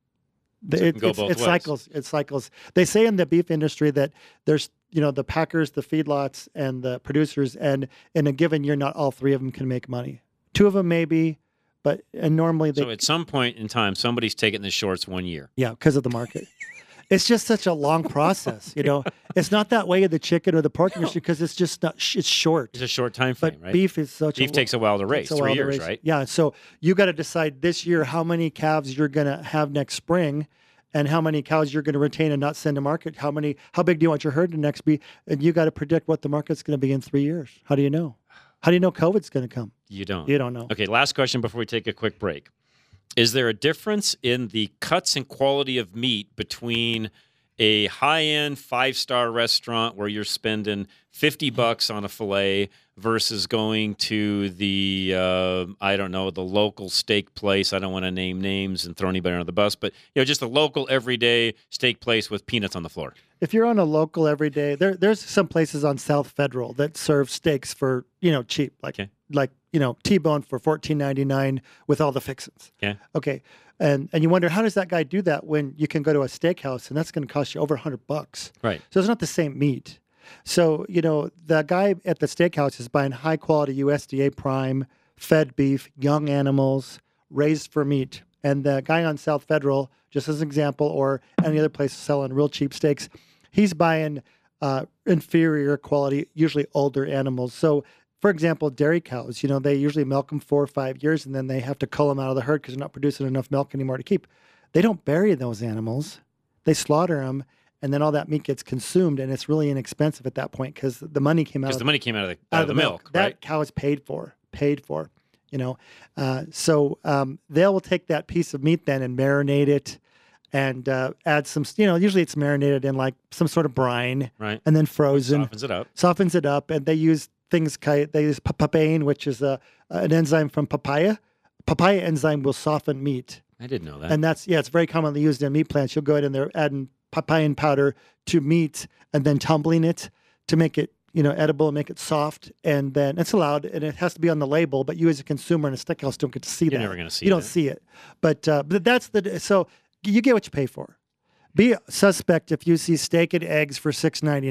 So it It, can go it's- both it ways. cycles. It cycles. They say in the beef industry that there's, you know, the packers, the feedlots, and the producers, and in a given year, not all three of them can make money. Two of them maybe, but and normally they, So at some point in time, somebody's taking the shorts one year. yeah, because of the market. It's just such a long process, you know. It's not that way of the chicken or the pork industry because it's just not. It's short. It's a short time frame, But right? beef is such. Beef a, takes a while to raise, takes a three while to years, raise. right? Yeah. So you got to decide this year how many calves you're going to have next spring, and how many cows you're going to retain and not send to market. How many? How big do you want your herd to next be? And you got to predict what the market's going to be in three years. How do you know? How do you know COVID's going to come? You don't. You don't know. Okay, last question before we take a quick break. Is there a difference in the cuts and quality of meat between a high-end five-star restaurant where you're spending fifty bucks on a filet versus going to the, uh, I don't know, the local steak place? I don't want to name names and throw anybody under the bus, but you know, just a local everyday steak place with peanuts on the floor. If you're on a local everyday, there there's some places on South Federal that serve steaks for, you know, cheap, like Okay. like you know T-bone for fourteen ninety-nine with all the fixins. Okay. Okay. And and you wonder, how does that guy do that when you can go to a steakhouse and that's going to cost you over one hundred bucks? Right. So it's not the same meat. So, you know, the guy at the steakhouse is buying high quality U S D A prime, fed beef, young animals, raised for meat. And the guy on South Federal, just as an example, or any other place selling real cheap steaks, he's buying uh, inferior quality, usually older animals. So, for example, dairy cows, you know, they usually milk them four or five years and then they have to cull them out of the herd because they're not producing enough milk anymore to keep. They don't bury those animals. They slaughter them, and then all that meat gets consumed, and it's really inexpensive at that point because the money came out Because of the money came out of the, out of the milk, That right? cow is paid for, paid for, you know. Uh, so um, they will take that piece of meat then and marinate it and uh, add some, you know, usually it's marinated in like some sort of brine, Right. and then frozen. Softens it up. Softens it up, and they use things, ki- they use papain, which is a, an enzyme from papaya. Papaya enzyme will soften meat. I didn't know that. And that's, yeah, it's very commonly used in meat plants. You'll go in and they're adding papain powder to meat and then tumbling it to make it, you know, edible and make it soft. And then it's allowed, and it has to be on the label, but you as a consumer in a steakhouse don't get to see You're that. never gonna see You don't that. see it. But, uh, but that's the, so you get what you pay for. Be suspect if you see steak and eggs for six ninety-nine.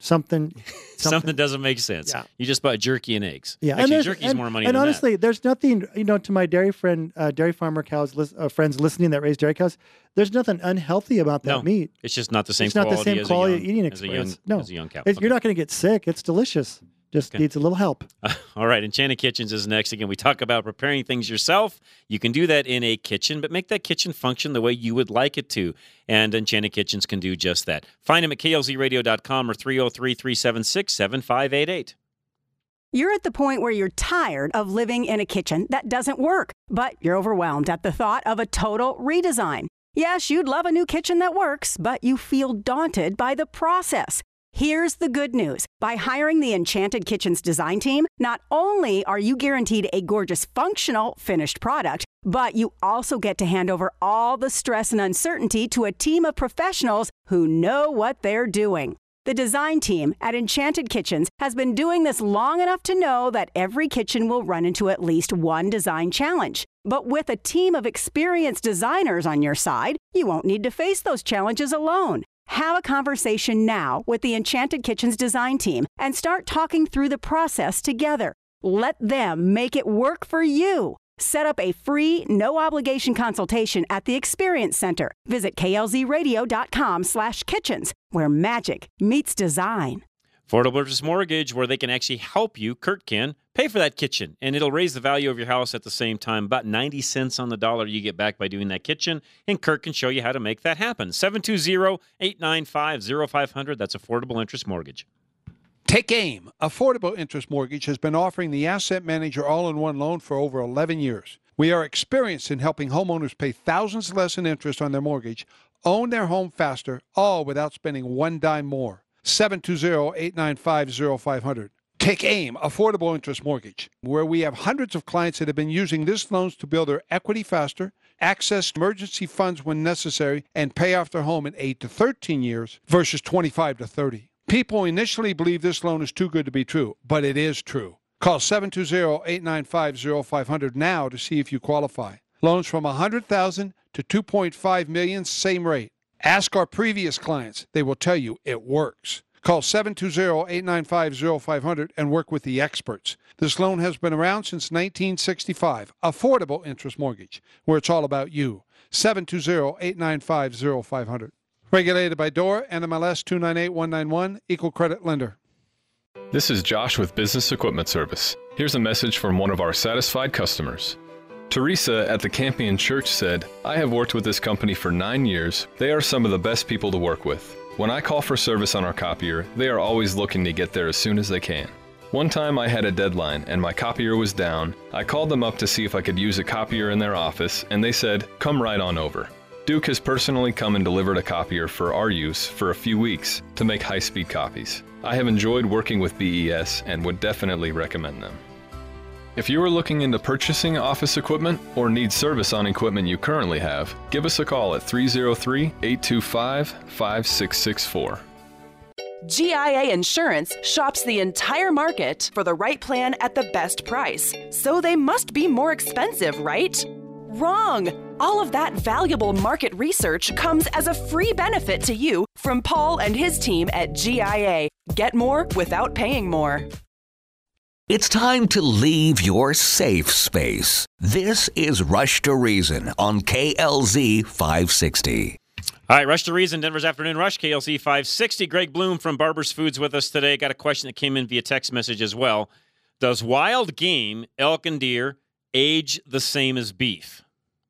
something, something, something doesn't make sense. Yeah. You just bought jerky and eggs. Yeah, Actually, and jerky's and, more money and than honestly, that. there's nothing, you know, to my dairy friend, uh, dairy farmer cows, lis- uh, friends listening that raise dairy cows. There's nothing unhealthy about that No, meat. it's just not the same It's not quality the same as quality a young, eating as a experience. young, no, as a young cow. It's- Okay. You're not going to get sick. It's delicious. Just Okay. needs a little help. All right, Enchanted Kitchens is next. Again, we talk about preparing things yourself. You can do that in a kitchen, but make that kitchen function the way you would like it to. And Enchanted Kitchens can do just that. Find them at K L Z radio dot com or three oh three, three seven six, seven five eight eight. You're at the point where you're tired of living in a kitchen that doesn't work, but you're overwhelmed at the thought of a total redesign. Yes, you'd love a new kitchen that works, but you feel daunted by the process. Here's the good news. By hiring the Enchanted Kitchens design team, not only are you guaranteed a gorgeous, functional, finished product, but you also get to hand over all the stress and uncertainty to a team of professionals who know what they're doing. The design team at Enchanted Kitchens has been doing this long enough to know that every kitchen will run into at least one design challenge. But with a team of experienced designers on your side, you won't need to face those challenges alone. Have a conversation now with the Enchanted Kitchens design team and start talking through the process together. Let them make it work for you. Set up a free, no-obligation consultation at the Experience Center. Visit K L Z radio dot com slash kitchens, where magic meets design. Affordable Purchase Mortgage, where they can actually help you, Kurt can, pay for that kitchen, and it'll raise the value of your house at the same time. About ninety cents on the dollar you get back by doing that kitchen, and Kurt can show you how to make that happen. seven two zero, eight nine five, zero five zero zero, that's Affordable Interest Mortgage. Take AIM. Affordable Interest Mortgage has been offering the Asset Manager all-in-one loan for over eleven years. We are experienced in helping homeowners pay thousands less in interest on their mortgage, own their home faster, all without spending one dime more. seven two zero, eight nine five, zero five zero zero. Take AIM, Affordable Interest Mortgage, where we have hundreds of clients that have been using this loans to build their equity faster, access emergency funds when necessary, and pay off their home in eight to thirteen years versus twenty-five to thirty. People initially believe this loan is too good to be true, but it is true. Call seven two zero, eight nine five, zero five zero zero now to see if you qualify. Loans from one hundred thousand dollars to two point five million dollars, same rate. Ask our previous clients. They will tell you it works. Call seven two zero, eight nine five, zero five zero zero and work with the experts. This loan has been around since nineteen sixty-five. Affordable Interest Mortgage, where it's all about you. seven two zero, eight nine five, zero five zero zero. Regulated by D O R, N M L S two nine eight one nine one, Equal Credit Lender. This is Josh with Business Equipment Service. Here's a message from one of our satisfied customers. Teresa at the Campion Church said, I have worked with this company for nine years. They are some of the best people to work with. When I call for service on our copier, they are always looking to get there as soon as they can. One time I had a deadline and my copier was down. I called them up to see if I could use a copier in their office, and they said, come right on over. Duke has personally come and delivered a copier for our use for a few weeks to make high-speed copies. I have enjoyed working with B E S and would definitely recommend them. If you are looking into purchasing office equipment or need service on equipment you currently have, give us a call at three oh three, eight two five, five six six four. G I A Insurance shops the entire market for the right plan at the best price. So they must be more expensive, right? Wrong! All of that valuable market research comes as a free benefit to you from Paul and his team at G I A. Get more without paying more. It's time to leave your safe space. This is Rush to Reason on K L Z five sixty. All right, Rush to Reason, Denver's Afternoon Rush, K L Z five sixty. Greg Bloom from Barber's Foods with us today. Got a question that came in via text message as well. Does wild game, elk and deer, age the same as beef?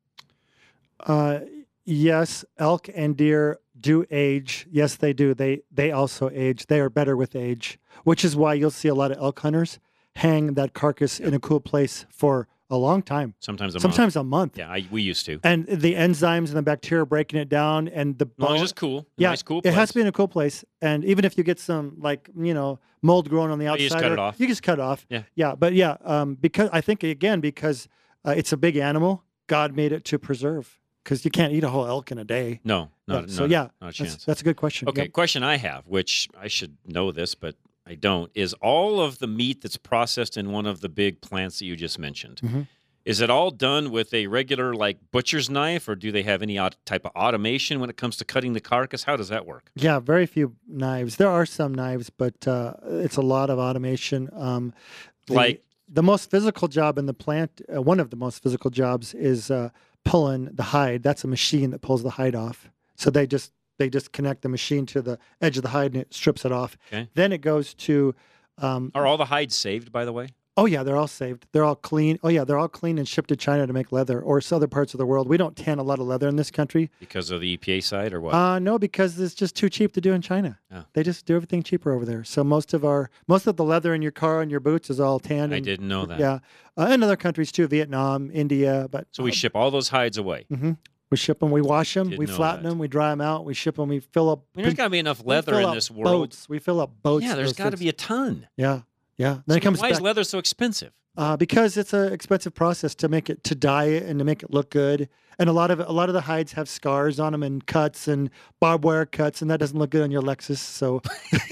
Uh, yes, elk and deer do age. Yes, they do. They they also age. They are better with age, which is why you'll see a lot of elk hunters hang that carcass in a cool place for a long time. Sometimes a Sometimes month. a month. Yeah, I, we used to. And the enzymes and the bacteria breaking it down, and the As long as bone- it's cool. Yeah, Nice, cool it has place. to be in a cool place. And even if you get some, like, you know, mold growing on the outside, You just cut or- it off. You just cut it off. Yeah. Yeah, but yeah, um, because I think again because uh, it's a big animal, God made it to preserve. Because you can't eat a whole elk in a day. No, not, Yeah, so not- yeah, not a that's- chance. that's a good question. Okay, Yep. question I have, which I should know this, but I don't, is all of the meat that's processed in one of the big plants that you just mentioned, Mhm. Is it all done with a regular, like, butcher's knife, or do they have any odd type of automation when it comes to cutting the carcass? How does that work? Yeah, very few knives. There are some knives, but uh, it's a lot of automation. Um, the, like the most physical job in the plant, uh, one of the most physical jobs is uh, pulling the hide. That's a machine that pulls the hide off. So they just they just connect the machine to the edge of the hide and it strips it off. Okay. Then it goes to. Um, Are all the hides saved, by the way? Oh, yeah, they're all saved. They're all clean. Oh, yeah, they're all clean and shipped to China to make leather or other parts of the world. We don't tan a lot of leather in this country. Because of the E P A side or what? Uh, no, because it's just too cheap to do in China. Oh. They just do everything cheaper over there. So most of our most of the leather in your car and your boots is all tanned. I and, didn't know that. Yeah, uh, and other countries too, Vietnam, India. But So we uh, ship all those hides away. mhm. We ship them, we wash them, Didn't we know flatten them, we dry them out, we ship them, we fill up. I mean, there's got to be enough we leather fill in up this world. Boats. We fill up boats. Yeah, there's those got to things. be a ton. Yeah, yeah. Then So it comes why back. is leather so expensive? Uh, because it's an expensive process to make it to dye it and to make it look good, and a lot of a lot of the hides have scars on them and cuts and barbed wire cuts, and that doesn't look good on your Lexus. So,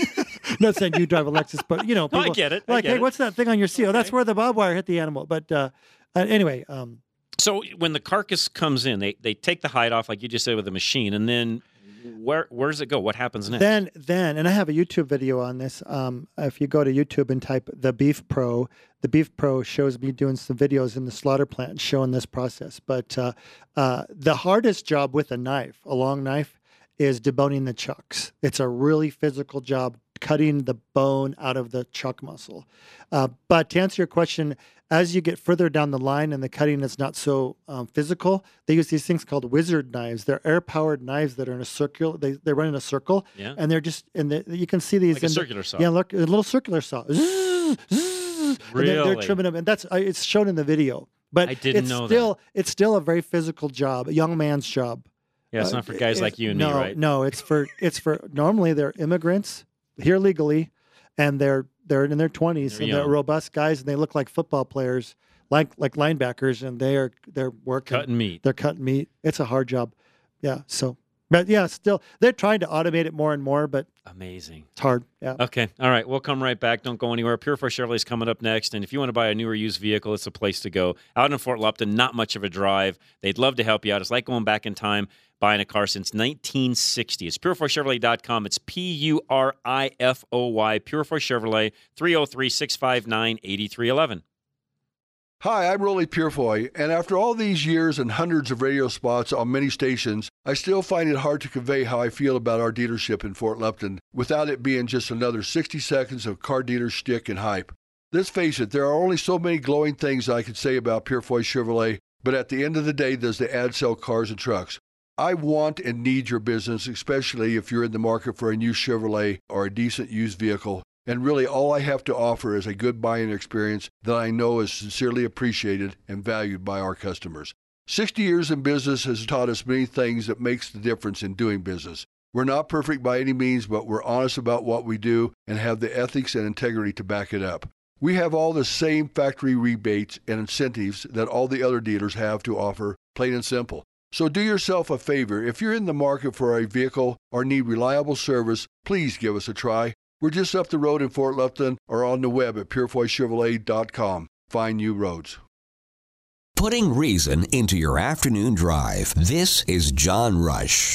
not saying you drive a Lexus, but you know, No, I people, get it. I Like, get hey, it. what's that thing on your seal? That's where the barbed wire hit the animal. But uh, uh, anyway, um, So when the carcass comes in, they, they take the hide off, like you just said, with a machine, and then where where does it go? What happens next? Then, then, and I have a YouTube video on this. Um, if you go to YouTube and type "The Beef Pro," the Beef Pro shows me doing some videos in the slaughter plant showing this process. But uh, uh, the hardest job with a knife, a long knife, is deboning the chucks. It's a really physical job, cutting the bone out of the chuck muscle. Uh, but to answer your question, as you get further down the line and the cutting is not so um, physical, they use these things called wizard knives. They're air-powered knives that are in a circle. They they run in a circle, Yeah. and they're just and they, you can see these Like a in the- circular saw. Yeah, look, a little circular saw. Zzz, zzz, and they're, they're Really? trimming them, and that's uh, it's shown in the video. But I didn't it's know that. still it's still a very physical job, a young man's job. Yeah, it's Uh, not for guys it- like you and no, me, right? No, it's for it's for normally they're immigrants here legally, and they're they're in their twenties They're and they're young. robust guys and they look like football players, like like linebackers, and they are they're working Cutting meat. They're cutting meat. It's a hard job. Yeah. So, but yeah, still they're trying to automate it more and more, but Amazing. it's hard. Yeah. Okay. All right. We'll come right back. Don't go anywhere. Pure Fresh Chevrolet is coming up next. And if you want to buy a new or used vehicle, it's the place to go. Out in Fort Lupton, not much of a drive. They'd love to help you out. It's like going back in time, buying a car since nineteen sixty. It's pure foy chevrolet dot com. It's P U R I F O Y, Purefoy Chevrolet, three oh three, six five nine, eight three one one. Hi, I'm Rolly Purefoy, and after all these years and hundreds of radio spots on many stations, I still find it hard to convey how I feel about our dealership in Fort Lupton without it being just another sixty seconds of car dealer shtick and hype. Let's face it, there are only so many glowing things I could say about Purefoy Chevrolet, but at the end of the day, does the ad sell cars and trucks? I want and need your business, especially if you're in the market for a new Chevrolet or a decent used vehicle. And really, all I have to offer is a good buying experience that I know is sincerely appreciated and valued by our customers. sixty years in business has taught us many things that makes the difference in doing business. We're not perfect by any means, but we're honest about what we do and have the ethics and integrity to back it up. We have all the same factory rebates and incentives that all the other dealers have to offer, plain and simple. So do yourself a favor. If you're in the market for a vehicle or need reliable service, please give us a try. We're just up the road in Fort Lupton or on the web at purefoy chevrolet dot com. Find new roads. Putting reason into your afternoon drive. This is John Rush.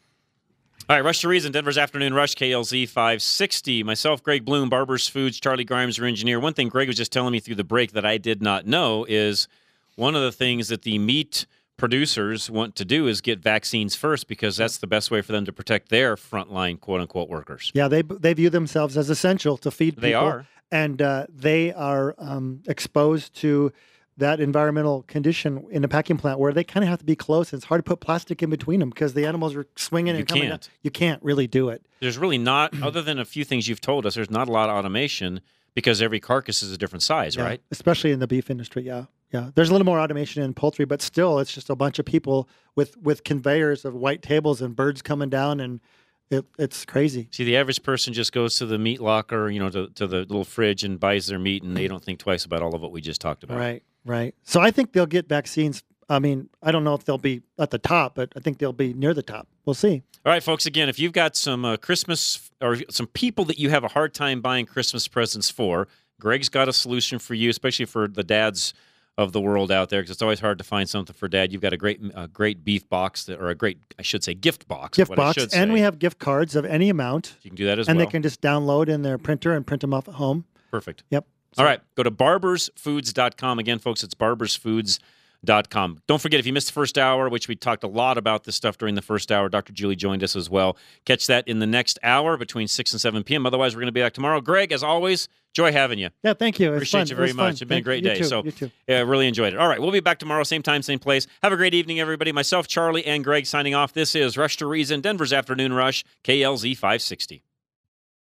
All right, Rush to Reason, Denver's Afternoon Rush, K L Z five sixty. Myself, Greg Bloom, Barber's Foods, Charlie Grimes, our engineer. One thing Greg was just telling me through the break that I did not know is one of the things that the meat producers want to do is get vaccines first because that's the best way for them to protect their frontline quote-unquote workers. Yeah, they they view themselves as essential to feed people. They are. And uh, they are um, exposed to that environmental condition in a packing plant where they kind of have to be close. And it's hard to put plastic in between them because the animals are swinging You and coming can't. down. You can't really do it. There's really not, other than a few things you've told us, there's not a lot of automation because every carcass is a different size, Yeah, right? especially in the beef industry, yeah. Yeah, there's a little more automation in poultry, but still, it's just a bunch of people with, with conveyors of white tables and birds coming down, and it, it's crazy. See, the average person just goes to the meat locker, you know, to, to the little fridge and buys their meat, and they don't think twice about all of what we just talked about. Right, right. So I think they'll get vaccines. I mean, I don't know if they'll be at the top, but I think they'll be near the top. We'll see. All right, folks, again, if you've got some uh, Christmas or some people that you have a hard time buying Christmas presents for, Greg's got a solution for you, especially for the dads of the world out there, because it's always hard to find something for Dad. You've got a great a great beef box, that, or a great, I should say, gift box. Gift what box, I should and say. we have gift cards of any amount. You can do that as and well. And they can just download in their printer and print them off at home. Perfect. Yep. All right, go to barbers foods dot com. Again, folks, it's barbers foods dot com. Don't forget, if you missed the first hour, which we talked a lot about this stuff during the first hour, Doctor Julie joined us as well. Catch that in the next hour between six and seven p.m. Otherwise, we're going to be back tomorrow. Greg, as always, joy having you. Yeah, thank you. It was Appreciate fun. you very it was much. fun. It's been Thank a great you day. too. So, You too. yeah, really enjoyed it. All right, we'll be back tomorrow, same time, same place. Have a great evening, everybody. Myself, Charlie, and Greg signing off. This is Rush to Reason, Denver's Afternoon Rush, K L Z five sixty.